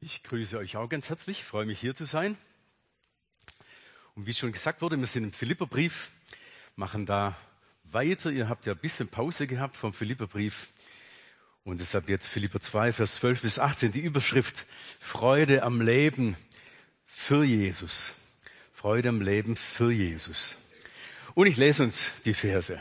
Ich grüße euch auch ganz herzlich, freue mich hier zu sein. Und wie schon gesagt wurde, wir sind im Philipperbrief, machen da weiter. Ihr habt ja ein bisschen Pause gehabt vom Philipperbrief. Und deshalb jetzt Philipper 2, Vers 12 bis 18, die Überschrift Freude am Leben für Jesus. Freude am Leben für Jesus. Und ich lese uns die Verse.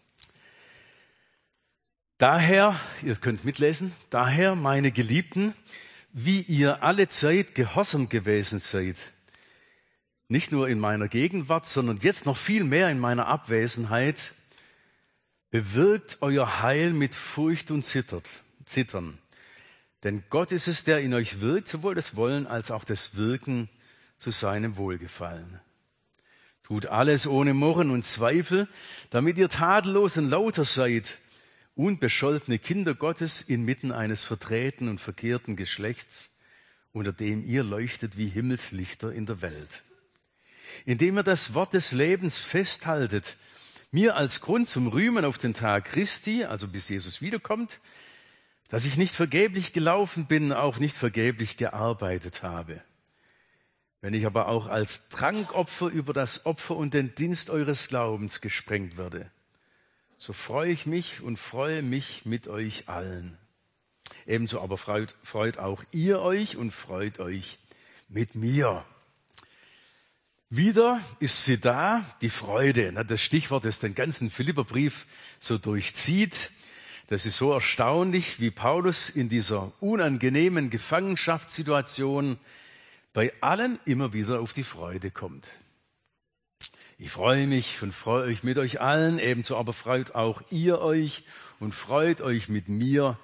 Daher, ihr könnt mitlesen, daher, meine Geliebten, wie ihr alle Zeit gehorsam gewesen seid, nicht nur in meiner Gegenwart, sondern jetzt noch viel mehr in meiner Abwesenheit, bewirkt euer Heil mit Furcht und Zittern. Denn Gott ist es, der in euch wirkt, sowohl das Wollen als auch das Wirken zu seinem Wohlgefallen. Tut alles ohne Murren und Zweifel, damit ihr tadellos und lauter seid, unbescholtene Kinder Gottes inmitten eines verdrehten und verkehrten Geschlechts, unter dem ihr leuchtet wie Himmelslichter in der Welt. Indem ihr das Wort des Lebens festhaltet, mir als Grund zum Rühmen auf den Tag Christi, also bis Jesus wiederkommt, dass ich nicht vergeblich gelaufen bin, auch nicht vergeblich gearbeitet habe. Wenn ich aber auch als Trankopfer über das Opfer und den Dienst eures Glaubens gesprengt werde, so freue ich mich und freue mich mit euch allen. Ebenso aber freut auch ihr euch und freut euch mit mir. Wieder ist sie da, die Freude. Das Stichwort, das den ganzen Philipperbrief so durchzieht. Das ist so erstaunlich, wie Paulus in dieser unangenehmen Gefangenschaftssituation bei allen immer wieder auf die Freude kommt. Ich freue mich und freue euch mit euch allen, ebenso aber freut auch ihr euch und freut euch mit mir.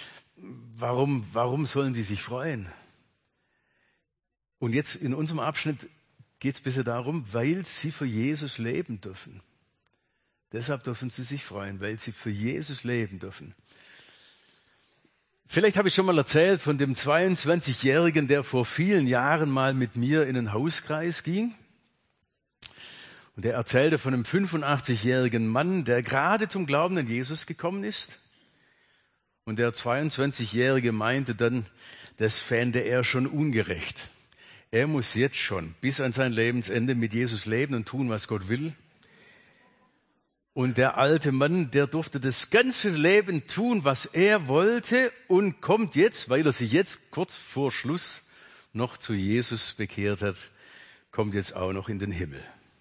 Warum sollen die sich freuen? Und jetzt in unserem Abschnitt geht es bisher darum, weil sie für Jesus leben dürfen. Deshalb dürfen sie sich freuen, weil sie für Jesus leben dürfen. Vielleicht habe ich schon mal erzählt von dem 22-Jährigen, der vor vielen Jahren mal mit mir in einen Hauskreis ging. Und er erzählte von einem 85-jährigen Mann, der gerade zum Glauben an Jesus gekommen ist. Und der 22-Jährige meinte dann, das fände er schon ungerecht. Er muss jetzt schon bis an sein Lebensende mit Jesus leben und tun, was Gott will. Und der alte Mann, der durfte das ganze Leben tun, was er wollte und kommt jetzt, weil er sich jetzt kurz vor Schluss noch zu Jesus bekehrt hat, kommt jetzt auch noch in den Himmel.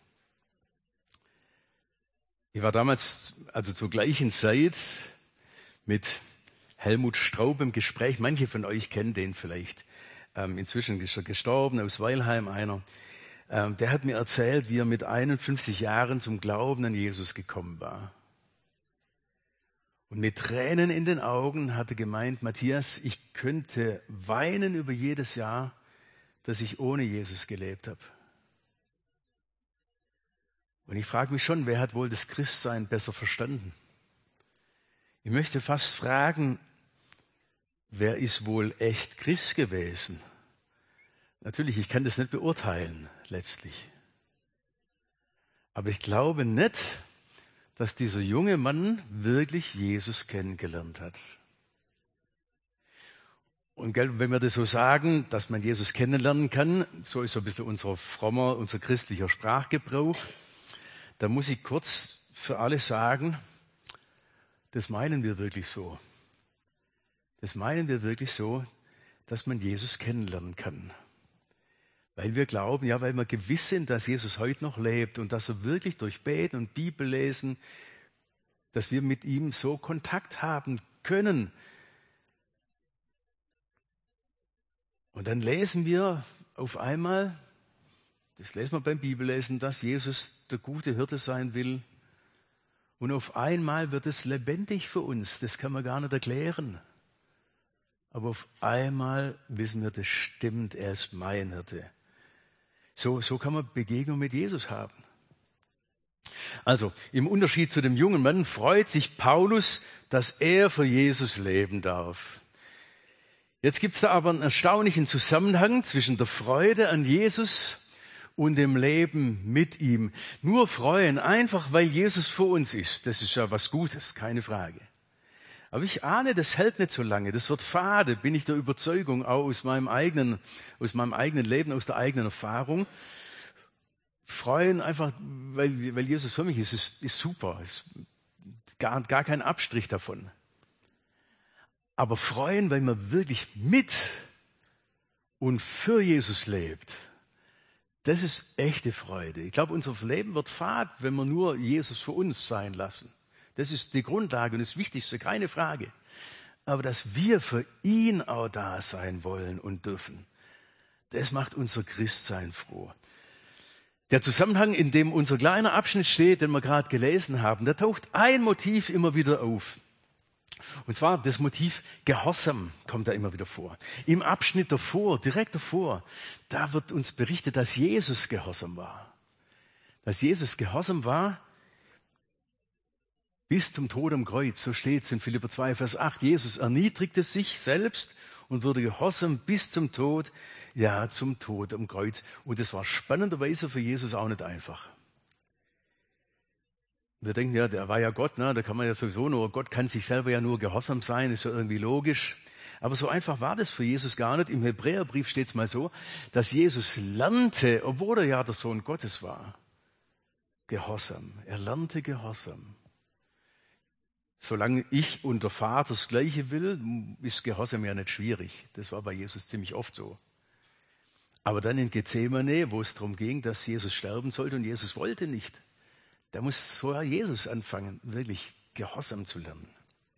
Ich war damals, also zur gleichen Zeit, mit Helmut Straub im Gespräch. Manche von euch kennen den vielleicht. Inzwischen ist er gestorben, aus Weilheim einer. Der hat mir erzählt, wie er mit 51 Jahren zum Glauben an Jesus gekommen war. Und mit Tränen in den Augen hat er gemeint, Matthias, ich könnte weinen über jedes Jahr, das ich ohne Jesus gelebt habe. Und ich frage mich schon, wer hat wohl das Christsein besser verstanden? Ich möchte fast fragen, wer ist wohl echt Christ gewesen? Natürlich, ich kann das nicht beurteilen, letztlich. Aber ich glaube nicht, dass dieser junge Mann wirklich Jesus kennengelernt hat. Und wenn wir das so sagen, dass man Jesus kennenlernen kann, so ist so ein bisschen unser christlicher Sprachgebrauch, da muss ich kurz für alle sagen, das meinen wir wirklich so. Das meinen wir wirklich so, dass man Jesus kennenlernen kann. Weil wir glauben, ja, weil wir gewiss sind, dass Jesus heute noch lebt und dass er wirklich durch Beten und Bibellesen, dass wir mit ihm so Kontakt haben können. Und dann lesen wir auf einmal, das lesen wir beim Bibellesen, dass Jesus der gute Hirte sein will. Und auf einmal wird es lebendig für uns. Das kann man gar nicht erklären. Aber auf einmal wissen wir, das stimmt, er ist mein Hirte. So kann man Begegnung mit Jesus haben. Also, im Unterschied zu dem jungen Mann freut sich Paulus, dass er für Jesus leben darf. Jetzt gibt es da aber einen erstaunlichen Zusammenhang zwischen der Freude an Jesus und dem Leben mit ihm. Nur freuen, einfach weil Jesus für uns ist, das ist ja was Gutes, keine Frage. Aber ich ahne, das hält nicht so lange, das wird fade, bin ich der Überzeugung, auch aus meinem eigenen Leben, aus der eigenen Erfahrung. Freuen einfach, weil Jesus für mich ist super, ist gar kein Abstrich davon. Aber freuen, weil man wirklich mit und für Jesus lebt, das ist echte Freude. Ich glaube, unser Leben wird fad, wenn wir nur Jesus für uns sein lassen. Das ist die Grundlage und das Wichtigste, keine Frage. Aber dass wir für ihn auch da sein wollen und dürfen, das macht unser Christsein froh. Der Zusammenhang, in dem unser kleiner Abschnitt steht, den wir gerade gelesen haben, da taucht ein Motiv immer wieder auf. Und zwar das Motiv Gehorsam kommt da immer wieder vor. Im Abschnitt davor, direkt davor, da wird uns berichtet, dass Jesus gehorsam war. Dass Jesus gehorsam war bis zum Tod am Kreuz. So steht es in Philipper 2, Vers 8. Jesus erniedrigte sich selbst und wurde gehorsam bis zum Tod, ja, zum Tod am Kreuz. Und das war spannenderweise für Jesus auch nicht einfach. Wir denken, ja, der war ja Gott, ne? Da kann man ja sowieso nur, Gott kann sich selber ja nur gehorsam sein, ist ja irgendwie logisch. Aber so einfach war das für Jesus gar nicht. Im Hebräerbrief steht es mal so, dass Jesus lernte, obwohl er ja der Sohn Gottes war, Gehorsam. Er lernte Gehorsam. Solange ich und der Vater das Gleiche will, ist Gehorsam ja nicht schwierig. Das war bei Jesus ziemlich oft so. Aber dann in Gethsemane, wo es darum ging, dass Jesus sterben sollte und Jesus wollte nicht, da muss so Jesus anfangen, wirklich Gehorsam zu lernen.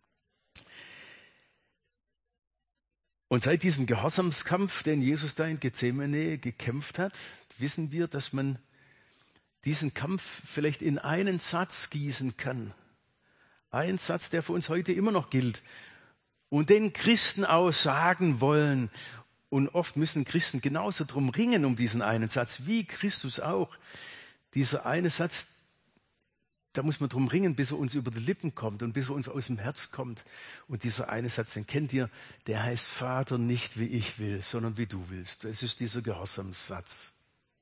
Und seit diesem Gehorsamskampf, den Jesus da in Gethsemane gekämpft hat, wissen wir, dass man diesen Kampf vielleicht in einen Satz gießen kann. Ein Satz, der für uns heute immer noch gilt und den Christen auch sagen wollen. Und oft müssen Christen genauso drum ringen um diesen einen Satz, wie Christus auch. Dieser eine Satz, da muss man drum ringen, bis er uns über die Lippen kommt und bis er uns aus dem Herz kommt. Und dieser eine Satz, den kennt ihr, der heißt, Vater, nicht wie ich will, sondern wie du willst. Das ist dieser Gehorsamssatz.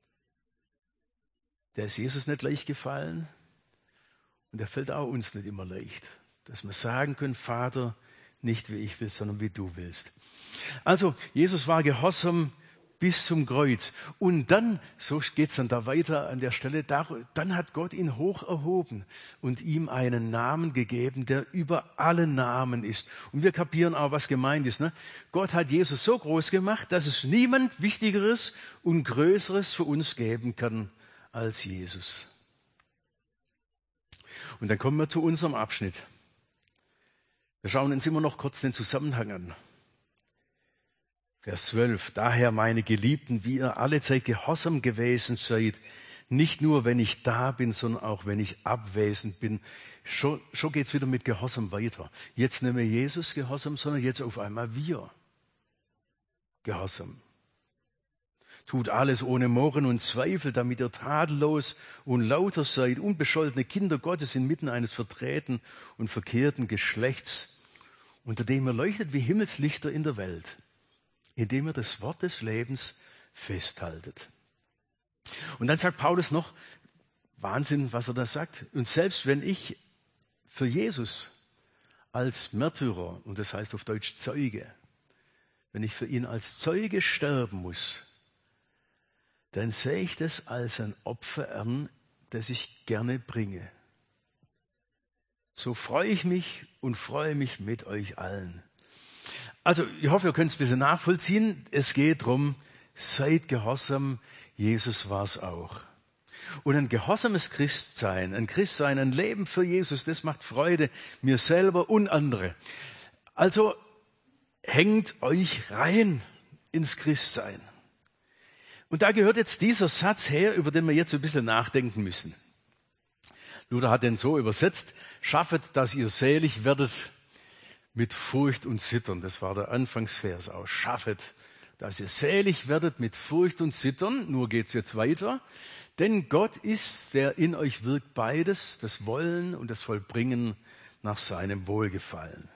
Der ist Jesus nicht leicht gefallen. Und der fällt auch uns nicht immer leicht, dass wir sagen können, Vater, nicht wie ich will, sondern wie du willst. Also, Jesus war gehorsam bis zum Kreuz. Und dann, so geht's dann da weiter an der Stelle, dann hat Gott ihn hoch erhoben und ihm einen Namen gegeben, der über alle Namen ist. Und wir kapieren auch, was gemeint ist. Ne? Gott hat Jesus so groß gemacht, dass es niemand Wichtigeres und Größeres für uns geben kann als Jesus. Und dann kommen wir zu unserem Abschnitt. Wir schauen uns immer noch kurz den Zusammenhang an. Vers 12. Daher, meine Geliebten, wie ihr alle Zeit gehorsam gewesen seid, nicht nur, wenn ich da bin, sondern auch, wenn ich abwesend bin. Schon geht's wieder mit Gehorsam weiter. Jetzt nicht mehr Jesus Gehorsam, sondern jetzt auf einmal wir Gehorsam. Tut alles ohne Murren und Zweifel, damit ihr tadellos und lauter seid, unbescholtene Kinder Gottes inmitten eines verdrehten und verkehrten Geschlechts, unter dem ihr leuchtet wie Himmelslichter in der Welt, indem ihr das Wort des Lebens festhaltet. Und dann sagt Paulus noch, Wahnsinn, was er da sagt. Und selbst wenn ich für Jesus als Märtyrer, und das heißt auf Deutsch Zeuge, wenn ich für ihn als Zeuge sterben muss, dann sehe ich das als ein Opfer an, das ich gerne bringe. So freue ich mich und freue mich mit euch allen. Also ich hoffe, ihr könnt es ein bisschen nachvollziehen. Es geht darum, seid gehorsam, Jesus war es auch. Und ein gehorsames Christsein, ein Leben für Jesus, das macht Freude, mir selber und andere. Also hängt euch rein ins Christsein. Und da gehört jetzt dieser Satz her, über den wir jetzt ein bisschen nachdenken müssen. Luther hat den so übersetzt, schaffet, dass ihr selig werdet mit Furcht und Zittern. Das war der Anfangsvers auch. Schaffet, dass ihr selig werdet mit Furcht und Zittern. Nur geht's jetzt weiter. Denn Gott ist, der in euch wirkt beides, das Wollen und das Vollbringen nach seinem Wohlgefallen.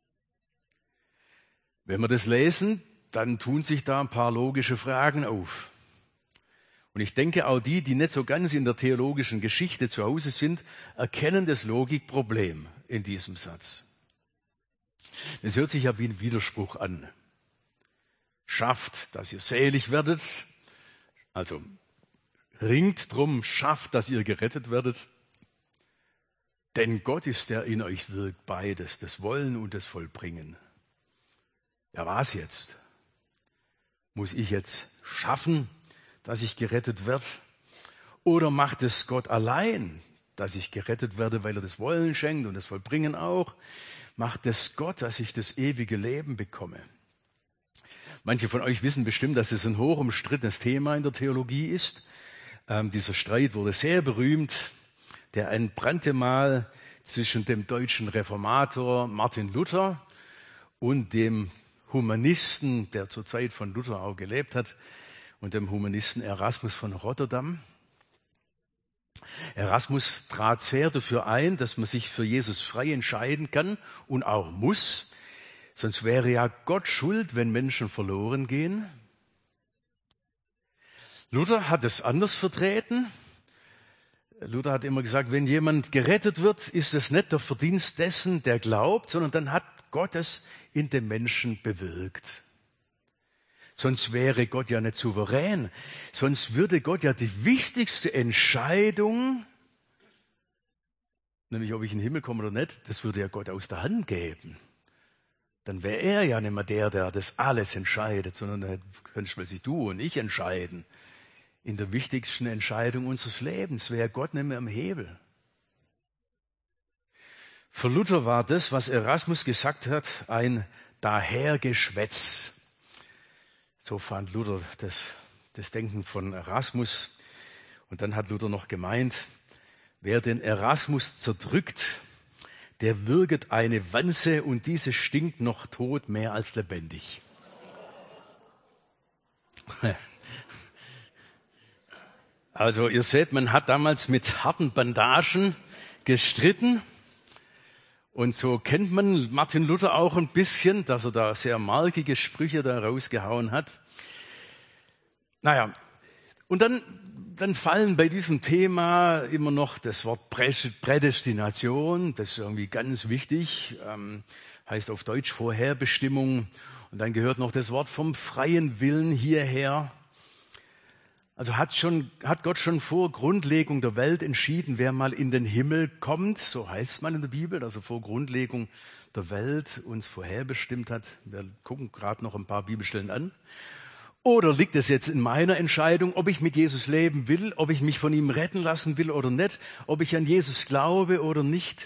Wenn wir das lesen, dann tun sich da ein paar logische Fragen auf. Und ich denke, auch die nicht so ganz in der theologischen Geschichte zu Hause sind, erkennen das Logikproblem in diesem Satz. Es hört sich ja wie ein Widerspruch an. Schafft, dass ihr selig werdet, also ringt drum, schafft, dass ihr gerettet werdet. Denn Gott ist der in euch wirkt, beides, das Wollen und das Vollbringen. Ja, was jetzt? Muss ich jetzt schaffen, dass ich gerettet werde? Oder macht es Gott allein, dass ich gerettet werde, weil er das Wollen schenkt und das Vollbringen auch? Macht es Gott, dass ich das ewige Leben bekomme? Manche von euch wissen bestimmt, dass es ein hoch umstrittenes Thema in der Theologie ist. Dieser Streit wurde sehr berühmt. Der entbrannte mal zwischen dem deutschen Reformator Martin Luther und dem Humanisten, der zur Zeit von Luther auch gelebt hat, und dem Humanisten Erasmus von Rotterdam. Erasmus trat sehr dafür ein, dass man sich für Jesus frei entscheiden kann und auch muss. Sonst wäre ja Gott schuld, wenn Menschen verloren gehen. Luther hat es anders vertreten. Luther hat immer gesagt, wenn jemand gerettet wird, ist es nicht der Verdienst dessen, der glaubt, sondern dann hat Gott es in dem Menschen bewirkt. Sonst wäre Gott ja nicht souverän. Sonst würde Gott ja die wichtigste Entscheidung, nämlich ob ich in den Himmel komme oder nicht, das würde ja Gott aus der Hand geben. Dann wäre er ja nicht mehr der das alles entscheidet, sondern dann könntest plötzlich du und ich entscheiden. In der wichtigsten Entscheidung unseres Lebens wäre Gott nicht mehr am Hebel. Für Luther war das, was Erasmus gesagt hat, ein Dahergeschwätz. So fand Luther das Denken von Erasmus. Und dann hat Luther noch gemeint, wer den Erasmus zerdrückt, der würget eine Wanze und diese stinkt noch tot mehr als lebendig. Also ihr seht, man hat damals mit harten Bandagen gestritten. Und so kennt man Martin Luther auch ein bisschen, dass er da sehr markige Sprüche da rausgehauen hat. Naja, und dann fallen bei diesem Thema immer noch das Wort Prädestination, das ist irgendwie ganz wichtig, heißt auf Deutsch Vorherbestimmung. Und dann gehört noch das Wort vom freien Willen hierher. Also hat Gott schon vor Grundlegung der Welt entschieden, wer mal in den Himmel kommt, so heißt es mal in der Bibel, also vor Grundlegung der Welt uns vorherbestimmt hat. Wir gucken gerade noch ein paar Bibelstellen an. Oder liegt es jetzt in meiner Entscheidung, ob ich mit Jesus leben will, ob ich mich von ihm retten lassen will oder nicht, ob ich an Jesus glaube oder nicht?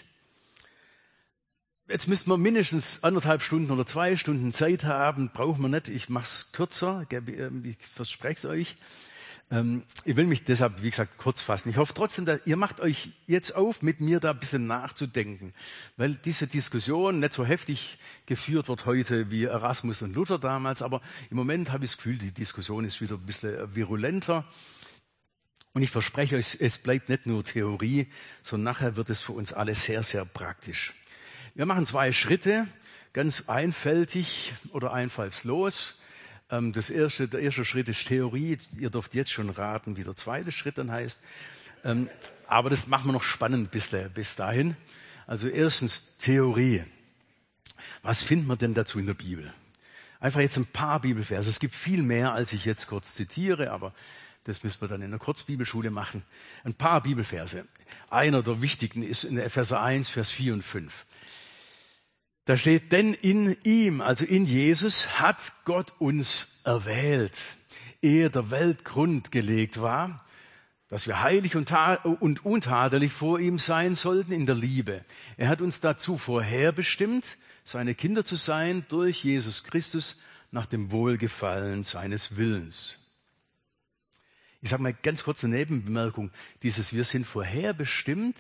Jetzt müssten wir mindestens 1,5 Stunden oder 2 Stunden Zeit haben, brauchen wir nicht, ich mache es kürzer, ich verspreche es euch. Ich will mich deshalb, wie gesagt, kurz fassen. Ich hoffe trotzdem, dass ihr macht euch jetzt auf, mit mir da ein bisschen nachzudenken, weil diese Diskussion nicht so heftig geführt wird heute wie Erasmus und Luther damals, aber im Moment habe ich das Gefühl, die Diskussion ist wieder ein bisschen virulenter. Und ich verspreche euch, es bleibt nicht nur Theorie, sondern nachher wird es für uns alle sehr, sehr praktisch. Wir machen 2 Schritte, ganz einfältig oder einfallslos. Der erste Schritt ist Theorie. Ihr dürft jetzt schon raten, wie der zweite Schritt dann heißt. Aber das machen wir noch spannend bis dahin. Also erstens Theorie. Was findet man denn dazu in der Bibel? Einfach jetzt ein paar Bibelverse. Es gibt viel mehr, als ich jetzt kurz zitiere, aber das müssen wir dann in der Kurzbibelschule machen. Ein paar Bibelverse. Einer der wichtigen ist in Epheser 1, Vers 4 und 5. Da steht, denn in ihm, also in Jesus, hat Gott uns erwählt, ehe der Welt Grund gelegt war, dass wir heilig und untadelig vor ihm sein sollten in der Liebe. Er hat uns dazu vorherbestimmt, seine Kinder zu sein durch Jesus Christus nach dem Wohlgefallen seines Willens. Ich sage mal ganz kurz eine Nebenbemerkung. Dieses wir sind vorherbestimmt,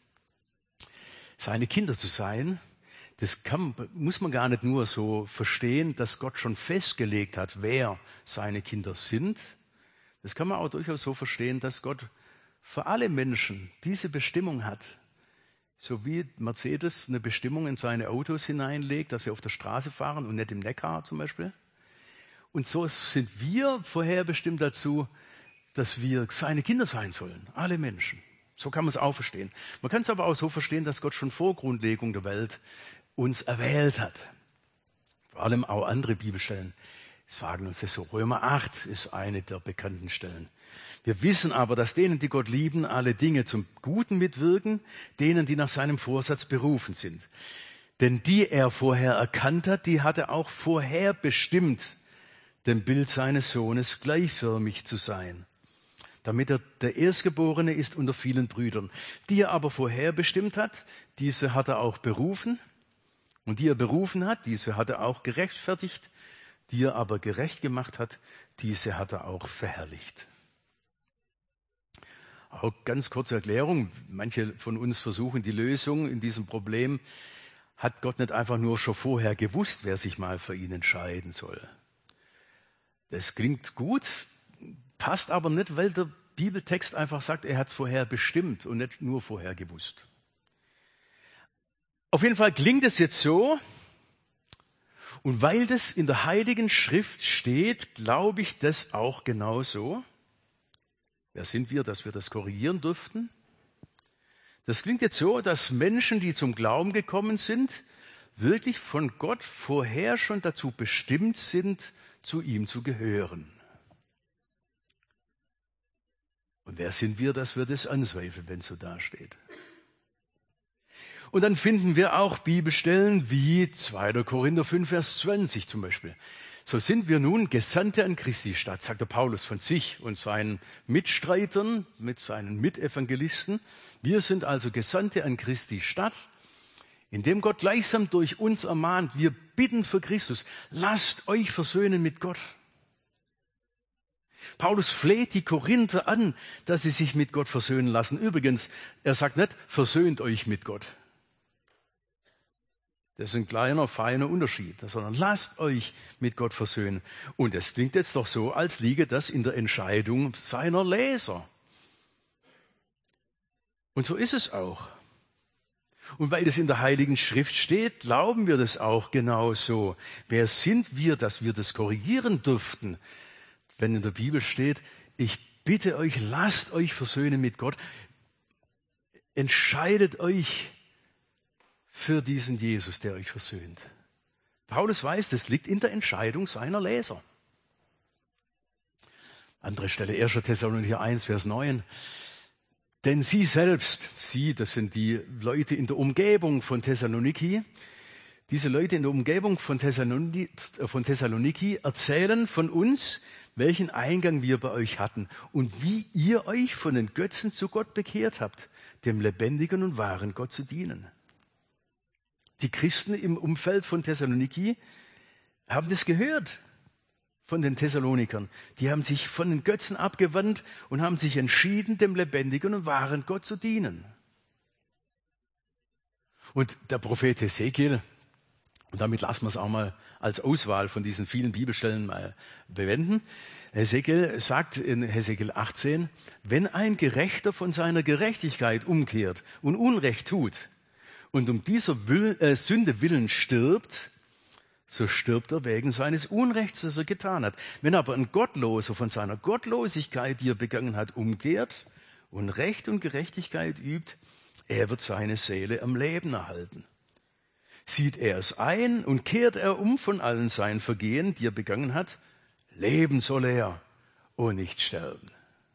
seine Kinder zu sein, das muss man gar nicht nur so verstehen, dass Gott schon festgelegt hat, wer seine Kinder sind. Das kann man auch durchaus so verstehen, dass Gott für alle Menschen diese Bestimmung hat. So wie Mercedes eine Bestimmung in seine Autos hineinlegt, dass sie auf der Straße fahren und nicht im Neckar zum Beispiel. Und so sind wir vorherbestimmt dazu, dass wir seine Kinder sein sollen, alle Menschen. So kann man es auch verstehen. Man kann es aber auch so verstehen, dass Gott schon vor Grundlegung der Welt uns erwählt hat. Vor allem auch andere Bibelstellen sagen uns das so. Römer 8 ist eine der bekannten Stellen. Wir wissen aber, dass denen, die Gott lieben, alle Dinge zum Guten mitwirken, denen, die nach seinem Vorsatz berufen sind. Denn die er vorher erkannt hat, die hat er auch vorher bestimmt, dem Bild seines Sohnes gleichförmig zu sein, damit er der Erstgeborene ist unter vielen Brüdern. Die er aber vorher bestimmt hat, diese hat er auch berufen. Und die er berufen hat, diese hat er auch gerechtfertigt. Die er aber gerecht gemacht hat, diese hat er auch verherrlicht. Auch ganz kurze Erklärung. Manche von uns versuchen die Lösung in diesem Problem. Hat Gott nicht einfach nur schon vorher gewusst, wer sich mal für ihn entscheiden soll? Das klingt gut, passt aber nicht, weil der Bibeltext einfach sagt, er hat es vorher bestimmt und nicht nur vorher gewusst. Auf jeden Fall klingt es jetzt so, und weil das in der Heiligen Schrift steht, glaube ich das auch genauso. Wer sind wir, dass wir das korrigieren dürften? Das klingt jetzt so, dass Menschen, die zum Glauben gekommen sind, wirklich von Gott vorher schon dazu bestimmt sind, zu ihm zu gehören. Und wer sind wir, dass wir das anzweifeln, wenn es so dasteht? Und dann finden wir auch Bibelstellen wie 2. Korinther 5, Vers 20 zum Beispiel. So sind wir nun Gesandte an Christi Stadt, sagt der Paulus von sich und seinen Mitstreitern, mit seinen Mitevangelisten. Wir sind also Gesandte an Christi Stadt, indem Gott gleichsam durch uns ermahnt, wir bitten für Christus, lasst euch versöhnen mit Gott. Paulus fleht die Korinther an, dass sie sich mit Gott versöhnen lassen. Übrigens, er sagt nicht, versöhnt euch mit Gott. Das ist ein kleiner, feiner Unterschied, sondern lasst euch mit Gott versöhnen. Und es klingt jetzt doch so, als liege das in der Entscheidung seiner Leser. Und so ist es auch. Und weil das in der Heiligen Schrift steht, glauben wir das auch genauso. Wer sind wir, dass wir das korrigieren dürften, wenn in der Bibel steht, ich bitte euch, lasst euch versöhnen mit Gott, entscheidet euch für diesen Jesus, der euch versöhnt. Paulus weiß, das liegt in der Entscheidung seiner Leser. Andere Stelle, 1. Thessalonicher 1, Vers 9. Denn sie selbst, sie, das sind die Leute in der Umgebung von Thessaloniki, diese Leute in der Umgebung von Thessaloniki erzählen von uns, welchen Eingang wir bei euch hatten und wie ihr euch von den Götzen zu Gott bekehrt habt, dem lebendigen und wahren Gott zu dienen. Die Christen im Umfeld von Thessaloniki haben das gehört von den Thessalonikern. Die haben sich von den Götzen abgewandt und haben sich entschieden, dem lebendigen und wahren Gott zu dienen. Und der Prophet Hesekiel, und damit lassen wir es auch mal als Auswahl von diesen vielen Bibelstellen mal bewenden. Hesekiel sagt in Hesekiel 18, wenn ein Gerechter von seiner Gerechtigkeit umkehrt und Unrecht tut und um dieser Sünde willen stirbt, so stirbt er wegen seines Unrechts, das er getan hat. Wenn aber ein Gottloser von seiner Gottlosigkeit, die er begangen hat, umkehrt und Recht und Gerechtigkeit übt, er wird seine Seele am Leben erhalten. Sieht er es ein und kehrt er um von allen seinen Vergehen, die er begangen hat, leben soll er und nicht sterben.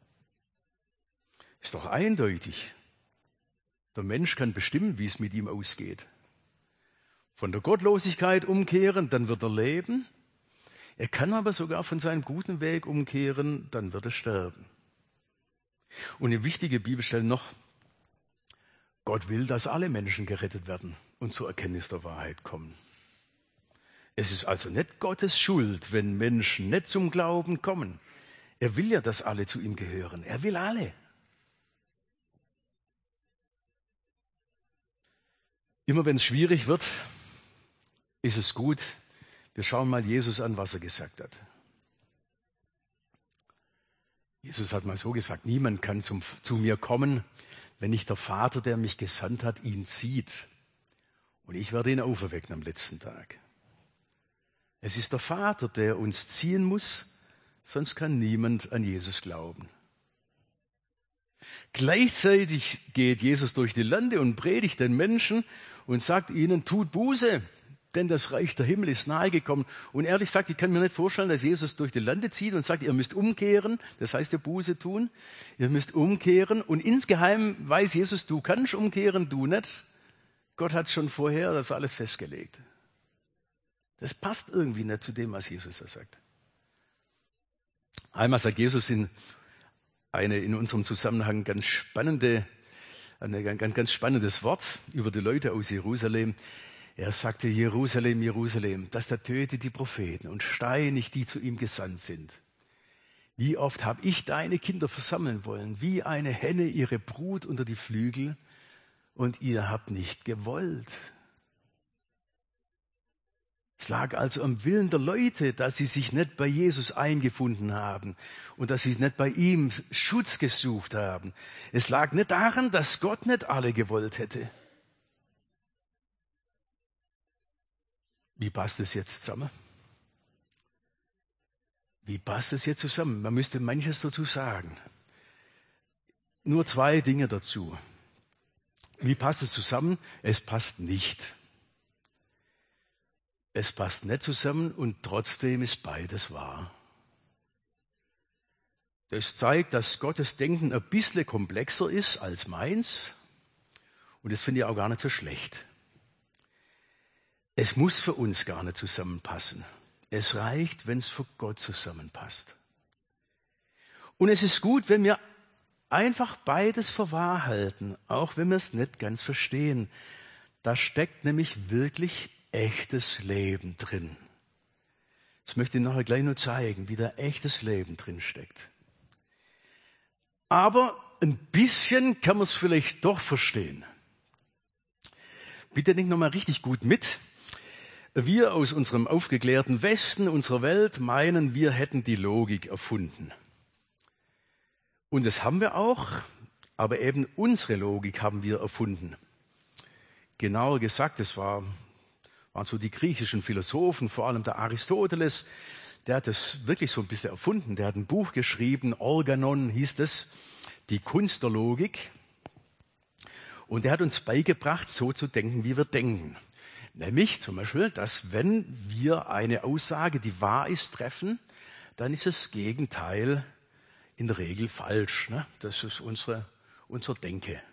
Ist doch eindeutig. Der Mensch kann bestimmen, wie es mit ihm ausgeht. Von der Gottlosigkeit umkehren, dann wird er leben. Er kann aber sogar von seinem guten Weg umkehren, dann wird er sterben. Und eine wichtige Bibelstelle noch. Gott will, dass alle Menschen gerettet werden und zur Erkenntnis der Wahrheit kommen. Es ist also nicht Gottes Schuld, wenn Menschen nicht zum Glauben kommen. Er will ja, dass alle zu ihm gehören. Er will alle. Immer wenn es schwierig wird, ist es gut, wir schauen mal Jesus an, was er gesagt hat. Jesus hat mal so gesagt, niemand kann zu mir kommen, wenn nicht der Vater, der mich gesandt hat, ihn sieht. Und ich werde ihn auferwecken am letzten Tag. Es ist der Vater, der uns ziehen muss, sonst kann niemand an Jesus glauben. Gleichzeitig geht Jesus durch die Lande und predigt den Menschen und sagt ihnen, tut Buße, denn das Reich der Himmel ist nahe gekommen. Und ehrlich gesagt, ich kann mir nicht vorstellen, dass Jesus durch die Lande zieht und sagt, ihr müsst umkehren, das heißt, ihr Buße tun, ihr müsst umkehren. Und insgeheim weiß Jesus, du kannst umkehren, du nicht. Gott hat schon vorher das alles festgelegt. Das passt irgendwie nicht zu dem, was Jesus da sagt. Einmal sagt Jesus in unserem Zusammenhang ganz spannendes Wort über die Leute aus Jerusalem. Er sagte, Jerusalem, Jerusalem, das da tötet die Propheten und steinigt, die zu ihm gesandt sind. Wie oft habe ich deine Kinder versammeln wollen, wie eine Henne ihre Brut unter die Flügel, und ihr habt nicht gewollt. Es lag also am Willen der Leute, dass sie sich nicht bei Jesus eingefunden haben und dass sie nicht bei ihm Schutz gesucht haben. Es lag nicht daran, dass Gott nicht alle gewollt hätte. Wie passt es jetzt zusammen? Wie passt es jetzt zusammen? Man müsste manches dazu sagen. Nur 2 Dinge dazu. Wie passt es zusammen? Es passt nicht. Es passt nicht zusammen und trotzdem ist beides wahr. Das zeigt, dass Gottes Denken ein bisschen komplexer ist als meins. Und das finde ich auch gar nicht so schlecht. Es muss für uns gar nicht zusammenpassen. Es reicht, wenn es für Gott zusammenpasst. Und es ist gut, wenn wir einfach beides für wahr halten, auch wenn wir es nicht ganz verstehen. Da steckt nämlich wirklich echtes Leben drin. Das möchte ich nachher gleich nur zeigen, wie da echtes Leben drin steckt. Aber ein bisschen kann man es vielleicht doch verstehen. Bitte denkt nochmal richtig gut mit. Wir aus unserem aufgeklärten Westen, unserer Welt, meinen, wir hätten die Logik erfunden. Und das haben wir auch, aber eben unsere Logik haben wir erfunden. Genauer gesagt, es waren so die griechischen Philosophen, vor allem der Aristoteles, der hat das wirklich so ein bisschen erfunden. Der hat ein Buch geschrieben, Organon hieß es, die Kunst der Logik. Und der hat uns beigebracht, so zu denken, wie wir denken. Nämlich zum Beispiel, dass wenn wir eine Aussage, die wahr ist, treffen, dann ist das Gegenteil in der Regel falsch. Ne? Das ist unser Denke.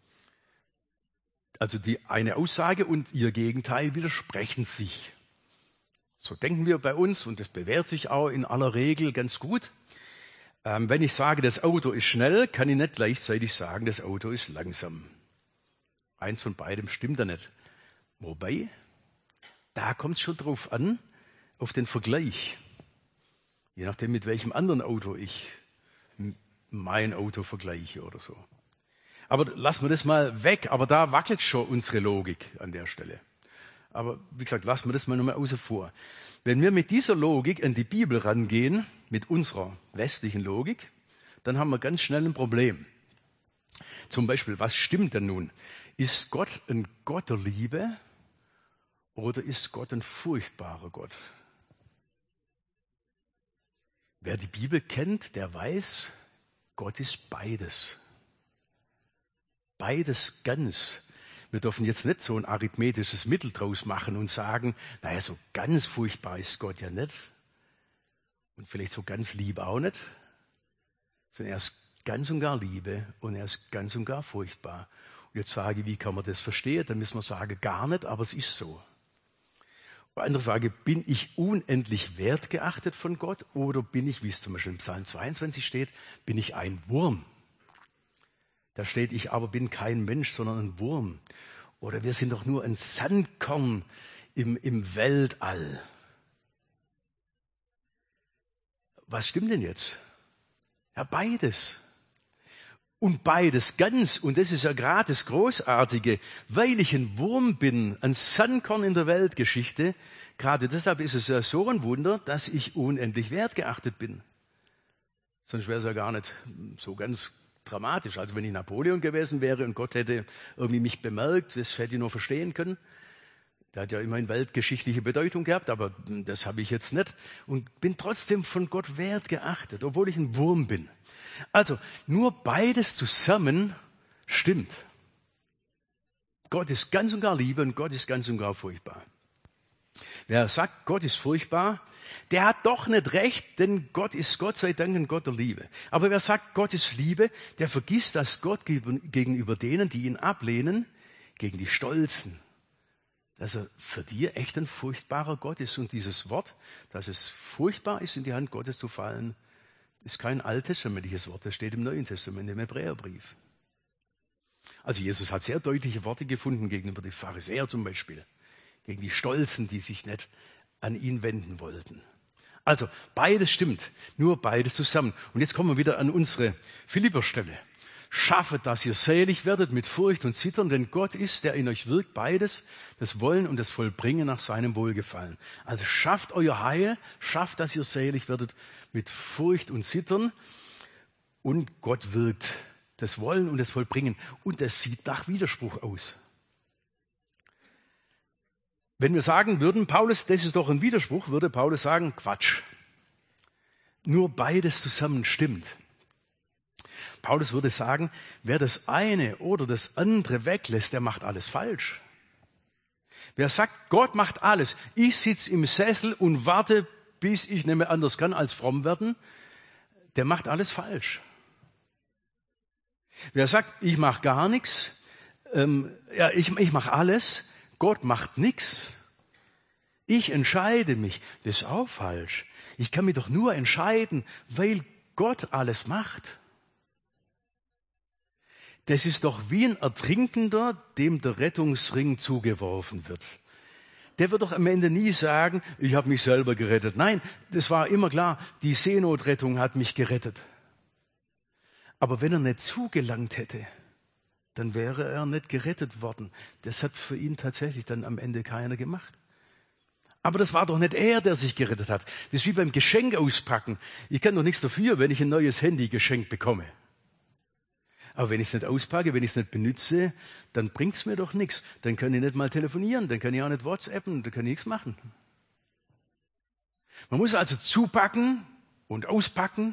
Also eine Aussage und ihr Gegenteil widersprechen sich. So denken wir bei uns und das bewährt sich auch in aller Regel ganz gut. Wenn ich sage, das Auto ist schnell, kann ich nicht gleichzeitig sagen, das Auto ist langsam. Eins von beidem stimmt da nicht. Wobei, da kommt es schon drauf an, auf den Vergleich. Je nachdem, mit welchem anderen Auto ich mein Auto vergleiche oder so. Aber lassen wir das mal weg. Aber da wackelt schon unsere Logik an der Stelle. Aber wie gesagt, lassen wir das mal nochmal außen vor. Wenn wir mit dieser Logik an die Bibel rangehen, mit unserer westlichen Logik, dann haben wir ganz schnell ein Problem. Zum Beispiel, was stimmt denn nun? Ist Gott ein Gott der Liebe oder ist Gott ein furchtbarer Gott? Wer die Bibel kennt, der weiß, Gott ist beides. Beides ganz. Wir dürfen jetzt nicht so ein arithmetisches Mittel draus machen und sagen, naja, so ganz furchtbar ist Gott ja nicht. Und vielleicht so ganz lieb auch nicht. Sondern er ist ganz und gar Liebe und er ist ganz und gar furchtbar. Und jetzt sage ich, wie kann man das verstehen? Dann müssen wir sagen, gar nicht, aber es ist so. Eine andere Frage, bin ich unendlich wertgeachtet von Gott oder bin ich, wie es zum Beispiel im Psalm 22 steht, bin ich ein Wurm? Da steht, ich aber bin kein Mensch, sondern ein Wurm. Oder wir sind doch nur ein Sandkorn im Weltall. Was stimmt denn jetzt? Ja, beides. Und beides ganz. Und das ist ja gerade das Großartige. Weil ich ein Wurm bin, ein Sandkorn in der Weltgeschichte, gerade deshalb ist es ja so ein Wunder, dass ich unendlich wertgeachtet bin. Sonst wäre es ja gar nicht so ganz dramatisch. Also wenn ich Napoleon gewesen wäre und Gott hätte irgendwie mich bemerkt, das hätte ich nur verstehen können. Der hat ja immerhin weltgeschichtliche Bedeutung gehabt, aber das habe ich jetzt nicht. Und bin trotzdem von Gott wertgeachtet, obwohl ich ein Wurm bin. Also nur beides zusammen stimmt. Gott ist ganz und gar Liebe und Gott ist ganz und gar furchtbar. Wer sagt, Gott ist furchtbar, der hat doch nicht recht, denn Gott ist Gott sei Dank ein Gott der Liebe. Aber wer sagt, Gott ist Liebe, der vergisst, dass Gott gegenüber denen, die ihn ablehnen, gegen die Stolzen, dass er für die echt ein furchtbarer Gott ist. Und dieses Wort, dass es furchtbar ist, in die Hand Gottes zu fallen, ist kein alttestamentliches Wort, das steht im Neuen Testament, im Hebräerbrief. Also Jesus hat sehr deutliche Worte gefunden gegenüber den Pharisäern zum Beispiel, gegen die Stolzen, die sich nicht an ihn wenden wollten. Also beides stimmt, nur beides zusammen. Und jetzt kommen wir wieder an unsere Philipperstelle. Schaffet, dass ihr selig werdet mit Furcht und Zittern, denn Gott ist, der in euch wirkt, beides, das Wollen und das Vollbringen nach seinem Wohlgefallen. Also schafft euer Heil, schafft, dass ihr selig werdet mit Furcht und Zittern und Gott wirkt das Wollen und das Vollbringen. Und das sieht nach Widerspruch aus. Wenn wir sagen würden, Paulus, das ist doch ein Widerspruch, würde Paulus sagen, Quatsch. Nur beides zusammen stimmt. Paulus würde sagen, wer das eine oder das andere weglässt, der macht alles falsch. Wer sagt, Gott macht alles, ich sitze im Sessel und warte, bis ich nicht mehr anders kann als fromm werden, der macht alles falsch. Wer sagt, ich mache gar nichts, ich mache alles, Gott macht nichts. Ich entscheide mich, das ist auch falsch. Ich kann mich doch nur entscheiden, weil Gott alles macht. Das ist doch wie ein Ertrinkender, dem der Rettungsring zugeworfen wird. Der wird doch am Ende nie sagen, ich habe mich selber gerettet. Nein, das war immer klar, die Seenotrettung hat mich gerettet. Aber wenn er nicht zugelangt hätte, dann wäre er nicht gerettet worden. Das hat für ihn tatsächlich dann am Ende keiner gemacht. Aber das war doch nicht er, der sich gerettet hat. Das ist wie beim Geschenk auspacken. Ich kann doch nichts dafür, wenn ich ein neues Handy geschenkt bekomme. Aber wenn ich es nicht auspacke, wenn ich es nicht benutze, dann bringt es mir doch nichts. Dann kann ich nicht mal telefonieren, dann kann ich auch nicht WhatsAppen, dann kann ich nichts machen. Man muss also zupacken und auspacken.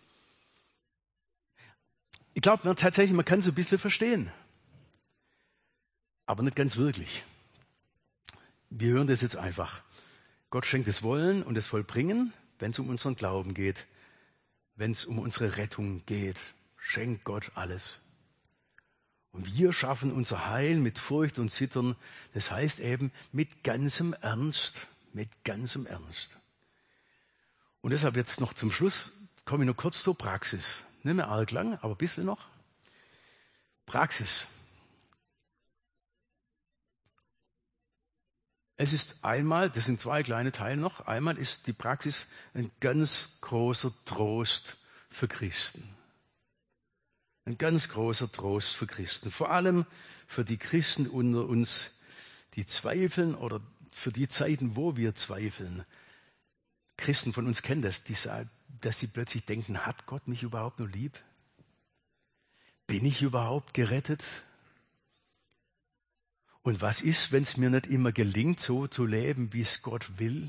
Ich glaube tatsächlich, man kann es ein bisschen verstehen. Aber nicht ganz wirklich. Wir hören das jetzt einfach. Gott schenkt das Wollen und das Vollbringen, wenn es um unseren Glauben geht, wenn es um unsere Rettung geht. Schenkt Gott alles. Und wir schaffen unser Heil mit Furcht und Zittern. Das heißt eben mit ganzem Ernst, mit ganzem Ernst. Und deshalb jetzt noch zum Schluss, komme ich noch kurz zur Praxis. Nicht mehr arg lang, aber ein bisschen noch. Praxis. Es ist einmal, das sind zwei kleine Teile noch, einmal ist die Praxis ein ganz großer Trost für Christen. Ein ganz großer Trost für Christen. Vor allem für die Christen unter uns, die zweifeln oder für die Zeiten, wo wir zweifeln. Christen von uns kennen das, die sagen, dass sie plötzlich denken, hat Gott mich überhaupt noch lieb? Bin ich überhaupt gerettet? Und was ist, wenn es mir nicht immer gelingt, so zu leben, wie es Gott will?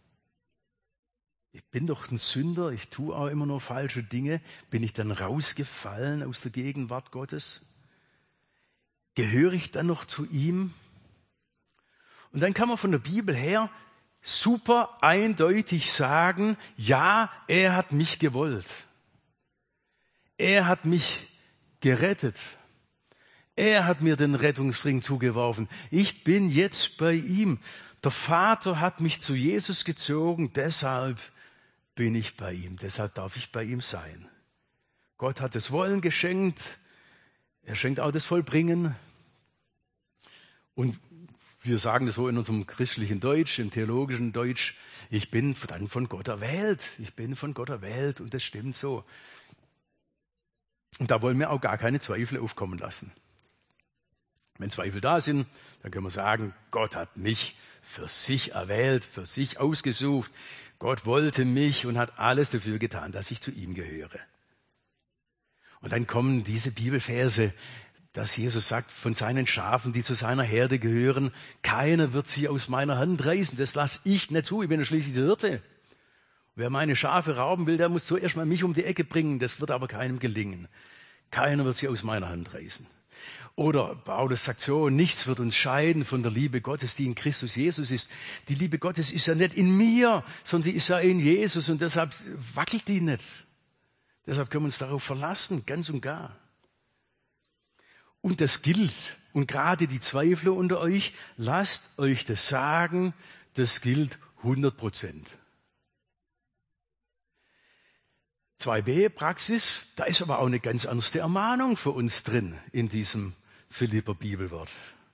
Ich bin doch ein Sünder, ich tue auch immer noch falsche Dinge. Bin ich dann rausgefallen aus der Gegenwart Gottes? Gehöre ich dann noch zu ihm? Und dann kann man von der Bibel her super eindeutig sagen, ja, er hat mich gewollt. Er hat mich gerettet. Er hat mir den Rettungsring zugeworfen. Ich bin jetzt bei ihm. Der Vater hat mich zu Jesus gezogen, deshalb bin ich bei ihm. Deshalb darf ich bei ihm sein. Gott hat das Wollen geschenkt. Er schenkt auch das Vollbringen. Und wir sagen das so in unserem christlichen Deutsch, im theologischen Deutsch, ich bin dann von Gott erwählt. Ich bin von Gott erwählt und das stimmt so. Und da wollen wir auch gar keine Zweifel aufkommen lassen. Wenn Zweifel da sind, dann können wir sagen, Gott hat mich für sich erwählt, für sich ausgesucht. Gott wollte mich und hat alles dafür getan, dass ich zu ihm gehöre. Und dann kommen diese Bibelverse, dass Jesus sagt, von seinen Schafen, die zu seiner Herde gehören, keiner wird sie aus meiner Hand reißen. Das lasse ich nicht zu, ich bin ja schließlich der Hirte. Wer meine Schafe rauben will, der muss zuerst mal mich um die Ecke bringen. Das wird aber keinem gelingen. Keiner wird sie aus meiner Hand reißen. Oder Paulus sagt so, nichts wird uns scheiden von der Liebe Gottes, die in Christus Jesus ist. Die Liebe Gottes ist ja nicht in mir, sondern die ist ja in Jesus und deshalb wackelt die nicht. Deshalb können wir uns darauf verlassen, ganz und gar. Und das gilt. Und gerade die Zweifler unter euch, lasst euch das sagen, das gilt 100%. 2b, Praxis, da ist aber auch eine ganz ernste Ermahnung für uns drin in diesem Philipper Bibelwort.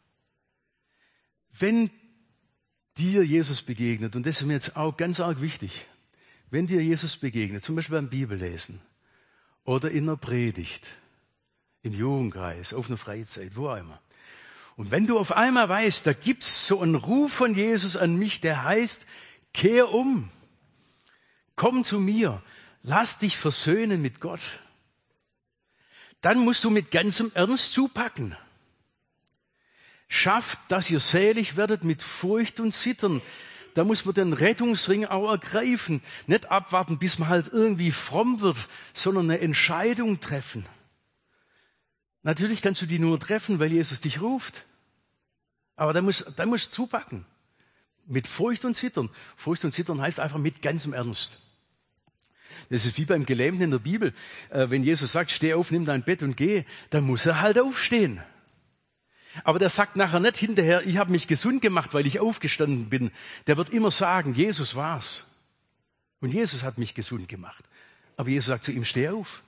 Wenn dir Jesus begegnet, und das ist mir jetzt auch ganz arg wichtig, wenn dir Jesus begegnet, zum Beispiel beim Bibellesen oder in einer Predigt, im Jugendkreis, auf einer Freizeit, wo auch immer. Und wenn du auf einmal weißt, da gibt's so einen Ruf von Jesus an mich, der heißt, kehr um, komm zu mir, lass dich versöhnen mit Gott, dann musst du mit ganzem Ernst zupacken. Schafft, dass ihr selig werdet mit Furcht und Zittern. Da muss man den Rettungsring auch ergreifen. Nicht abwarten, bis man halt irgendwie fromm wird, sondern eine Entscheidung treffen. Natürlich kannst du die nur treffen, weil Jesus dich ruft. Aber da musst du zupacken. Mit Furcht und Zittern. Furcht und Zittern heißt einfach mit ganzem Ernst. Das ist wie beim Gelähmten in der Bibel. Wenn Jesus sagt, steh auf, nimm dein Bett und geh, dann muss er halt aufstehen. Aber der sagt nachher nicht hinterher, ich habe mich gesund gemacht, weil ich aufgestanden bin. Der wird immer sagen, Jesus war's. Und Jesus hat mich gesund gemacht. Aber Jesus sagt zu ihm, steh auf.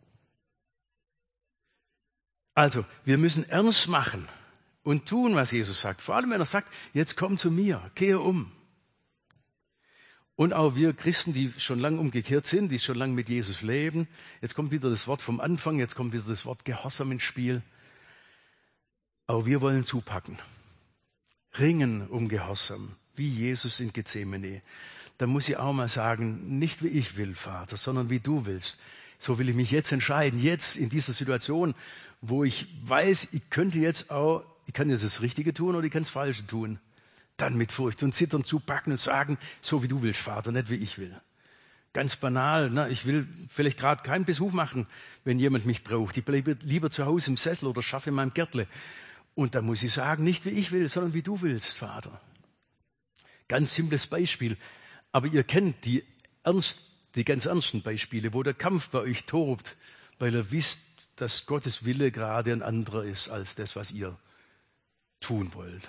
Also, wir müssen ernst machen und tun, was Jesus sagt. Vor allem, wenn er sagt, jetzt komm zu mir, kehre um. Und auch wir Christen, die schon lange umgekehrt sind, die schon lange mit Jesus leben, jetzt kommt wieder das Wort vom Anfang, jetzt kommt wieder das Wort Gehorsam ins Spiel. Auch wir wollen zupacken, ringen um Gehorsam, wie Jesus in Gethsemane. Da muss ich auch mal sagen, nicht wie ich will, Vater, sondern wie du willst. So will ich mich jetzt entscheiden, jetzt in dieser Situation, wo ich weiß, ich kann jetzt das Richtige tun oder ich kann das Falsche tun. Dann mit Furcht und Zittern zupacken und sagen, so wie du willst, Vater, nicht wie ich will. Ganz banal, ne? Ich will vielleicht gerade keinen Besuch machen, wenn jemand mich braucht. Ich bleibe lieber zu Hause im Sessel oder schaffe in meinem Gärtle. Und da muss ich sagen, nicht wie ich will, sondern wie du willst, Vater. Ganz simples Beispiel. Aber ihr kennt die ganz ernsten Beispiele, wo der Kampf bei euch tobt, weil ihr wisst, dass Gottes Wille gerade ein anderer ist als das, was ihr tun wollt.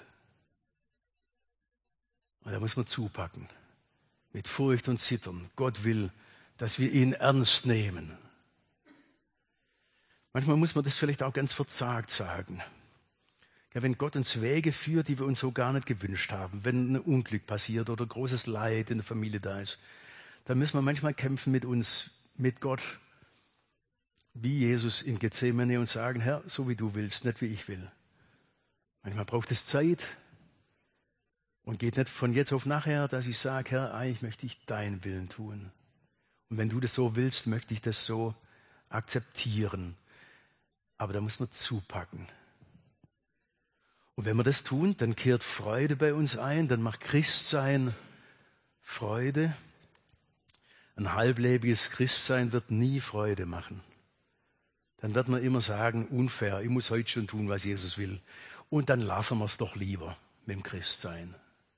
Und da muss man zupacken, mit Furcht und Zittern. Gott will, dass wir ihn ernst nehmen. Manchmal muss man das vielleicht auch ganz verzagt sagen. Ja, wenn Gott uns Wege führt, die wir uns so gar nicht gewünscht haben, wenn ein Unglück passiert oder großes Leid in der Familie da ist, dann müssen wir manchmal kämpfen mit uns, mit Gott, wie Jesus in Gethsemane und sagen, Herr, so wie du willst, nicht wie ich will. Manchmal braucht es Zeit und geht nicht von jetzt auf nachher, dass ich sage, Herr, eigentlich möchte ich deinen Willen tun. Und wenn du das so willst, möchte ich das so akzeptieren. Aber da muss man zupacken. Und wenn wir das tun, dann kehrt Freude bei uns ein, dann macht Christsein Freude. Ein halblebiges Christsein wird nie Freude machen. Dann wird man immer sagen, unfair, ich muss heute schon tun, was Jesus will. Und dann lassen wir es doch lieber mit dem Christsein.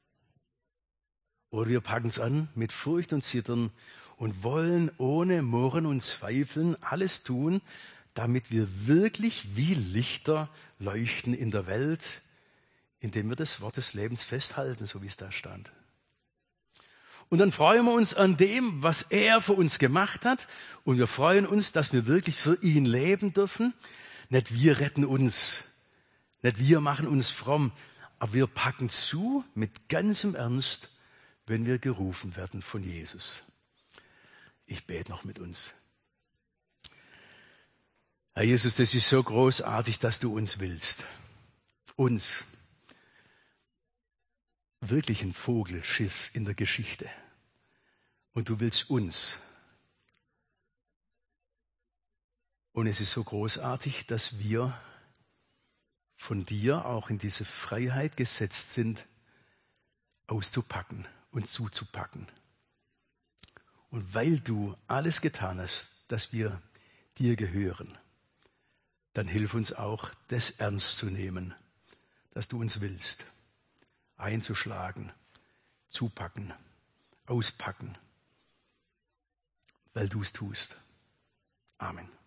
Oder wir packen es an mit Furcht und Zittern und wollen ohne Murren und Zweifeln alles tun, damit wir wirklich wie Lichter leuchten in der Welt, indem wir das Wort des Lebens festhalten, so wie es da stand. Und dann freuen wir uns an dem, was er für uns gemacht hat. Und wir freuen uns, dass wir wirklich für ihn leben dürfen. Nicht wir retten uns, nicht wir machen uns fromm, aber wir packen zu mit ganzem Ernst, wenn wir gerufen werden von Jesus. Ich bete noch mit uns. Herr Jesus, das ist so großartig, dass du uns willst. Uns. Wirklich ein Vogelschiss in der Geschichte. Und du willst uns. Und es ist so großartig, dass wir von dir auch in diese Freiheit gesetzt sind, auszupacken und zuzupacken. Und weil du alles getan hast, dass wir dir gehören, dann hilf uns auch, das ernst zu nehmen, dass du uns willst, einzuschlagen, zupacken, auspacken, weil du es tust. Amen.